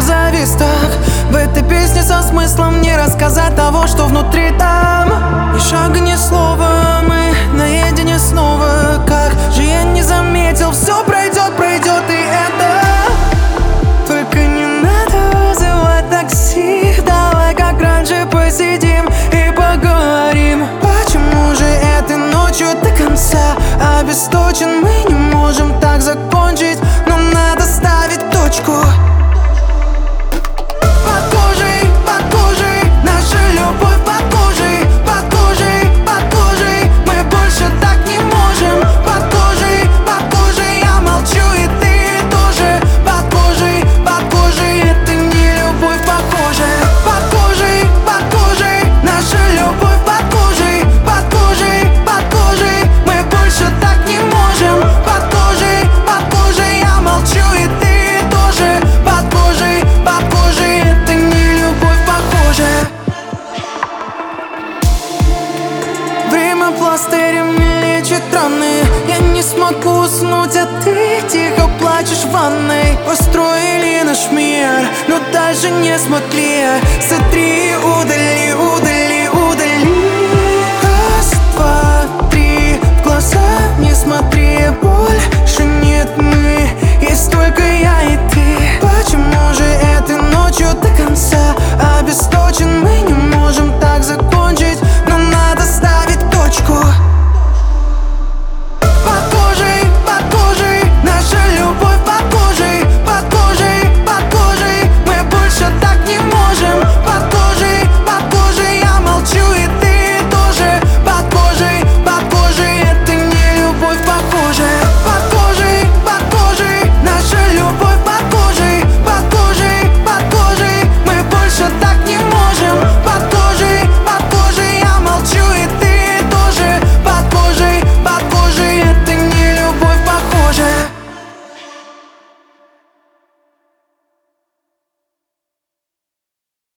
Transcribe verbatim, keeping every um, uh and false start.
завис так в этой песне со смыслом не рассказать того, что внутри там. Ни шага, ни слова, мы наедине снова. Как же я не заметил, все пройдет, пройдет и это. Только не надо вызывать такси, давай как раньше посидим и поговорим. Почему же этой ночью до конца обесточен? Мы не можем так закончить, но надо ставить точку. Под кожей, под кожей, наша любовь под кожей, под кожей, под кожей, мы больше так не можем. Под кожей, под кожей, я молчу и ты тоже. Под кожей, под кожей, это не любовь похожая. Под кожей, под кожей, наша любовь под кожей, под кожей, под кожей, мы больше так не можем. Под кожей, под кожей, я молчу и ты тоже. Под кожей, под кожей, это не любовь похожая. Время пластырями лечит раны. Я не смогу уснуть, а ты тихо плачешь в ванной. Устроили наш мир, но дальше не смогли. Сотри и удаляй.